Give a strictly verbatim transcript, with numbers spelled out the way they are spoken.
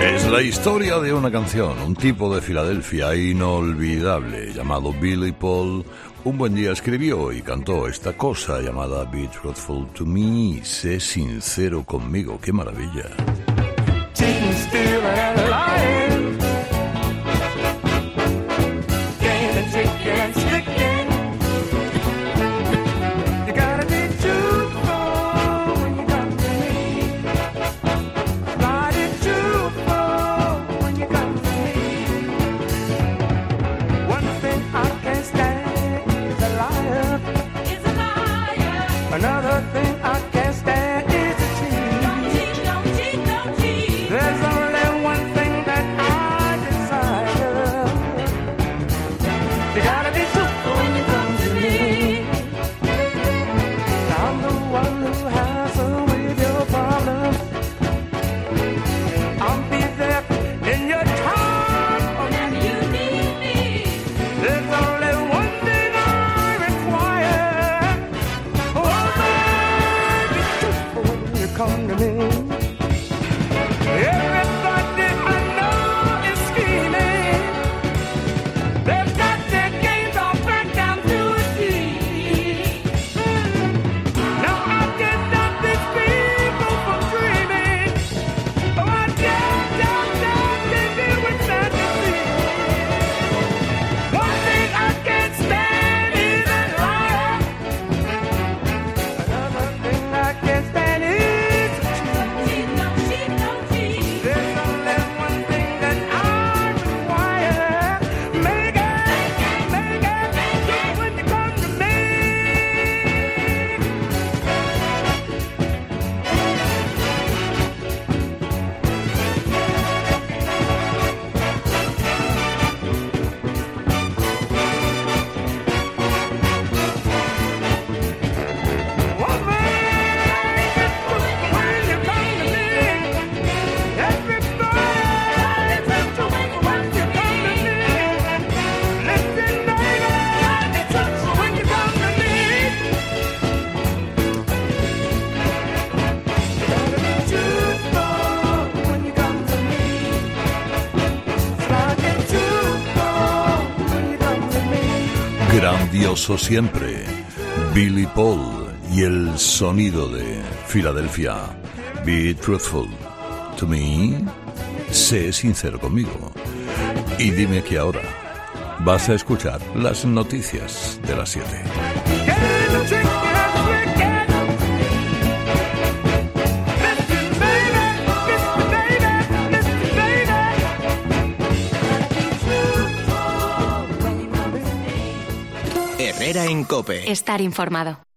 Es la historia de una canción, un tipo de Filadelfia inolvidable llamado Billy Paul. Un buen día escribió y cantó esta cosa llamada Be Truthful to Me, sé sincero conmigo. ¡Qué maravilla! Another thing I can't stand is a cheat. Don't cheat, don't cheat, don't cheat. There's only one thing that I desire. You gotta be truthful when you come to me. I'm the one who has to with your problem. I'll be there in your time when you need me. There's only one thing I require. Come to me. Everybody I know is scheming. They've got their games all back down to a T. Now I can't stop these people from dreaming. Oh, I just, just, just can't deal with fantasy. One thing I can't stand is a liar. Another thing I can't stand is grandioso siempre, Billy Paul y el sonido de Filadelfia. Be truthful to me, sé sincero conmigo. Y dime que ahora vas a escuchar las noticias de las siete. Herrera en COPE. Estar informado.